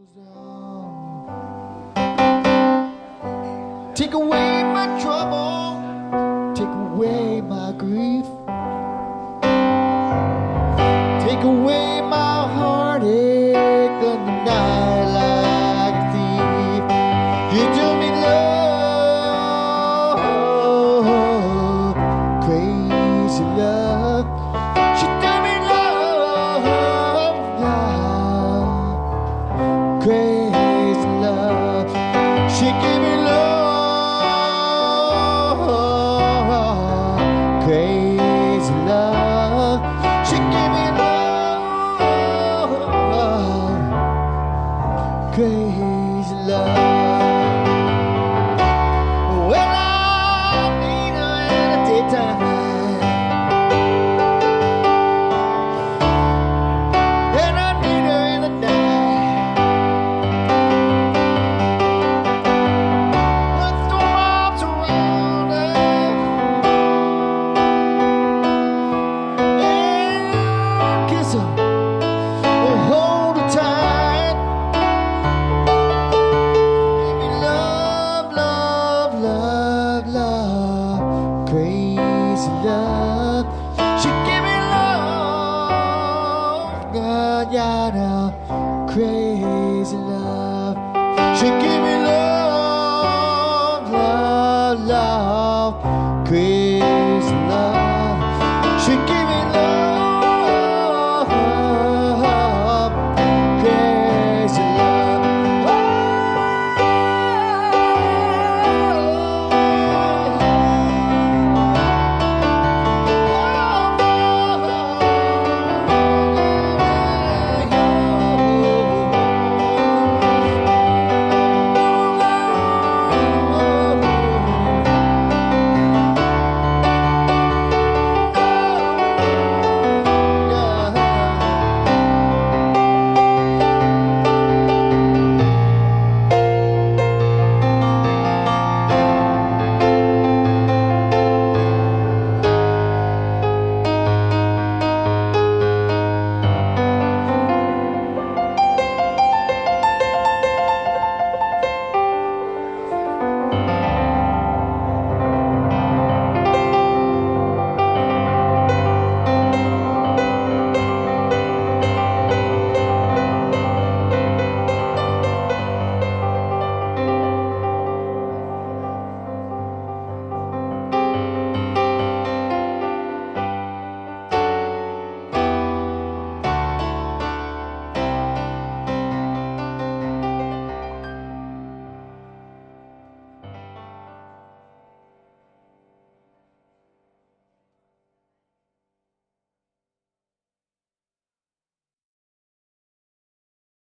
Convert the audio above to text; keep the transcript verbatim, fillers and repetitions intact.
Take away my trouble, take away my grief, take away my heartache on the night like a thief. You do me love, crazy love. She do me love, love, crazy love. She give me love. Crazy love, she gave me love, crazy love. Well, I need her in the daytime, and I need her in the night. Let's throw my arms around her. Kiss her, oh, hold her tight. Give me love, love, love, love, crazy love. She give me love, God, yeah, now, crazy love. She give me love.